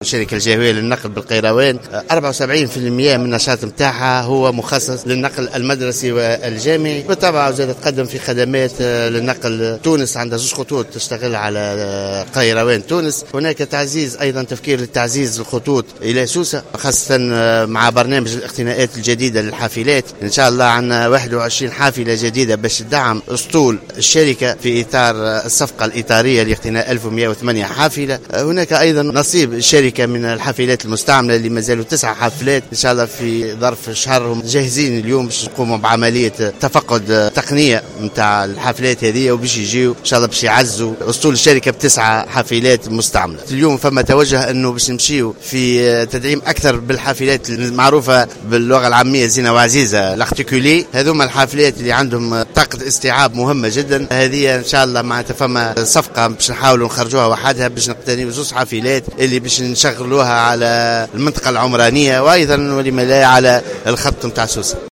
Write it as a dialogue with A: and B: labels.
A: الشركة الجهوية للنقل بالقيروان 74% من النشاط نتاعها هو مخصص للنقل المدرسي والجامعي. بالطبع زاد تقدم في خدمات للنقل. تونس عندها زوج خطوط تشتغل على قيروان تونس. هناك تعزيز أيضا تفكير لتعزيز الخطوط إلى سوسة، خاصة مع برنامج الاقتناءات الجديدة للحافلات. إن شاء الله عندنا 21 حافلة جديدة باش تدعم أسطول الشركة في إطار الصفقة الإطارية لاقتناء 1108 حافلة. هناك أيضا نصيب الشركة من الحافلات المستعملة اللي ما زالوا 9 حافلات إن شاء الله في ظرف شهر جاهزين اليوم باش نقوموا بعملية تفقد تقنية نتاع الحافلات هذه، وباش يجيو إن شاء الله باش يعزوا أسطول الشركة ب9 حافلات مستعملة. اليوم فما توجه أنه باش نمشيو في تدعيم أكثر بالحافلات المعروفة باللغة العامية زينة وعزيزة الارتيكولي. هذوما الحافلات اللي عندهم طاقة استيعاب مهمة جدا. هذه إن شاء الله معناتها فما صفقة باش نحاولوا نخرجوها وحدها باش نقتنيو 2 حافلات اللي باش نشغلوها على المنطقة العمرانية وأيضا ولما لا على الخط متاع سوسة.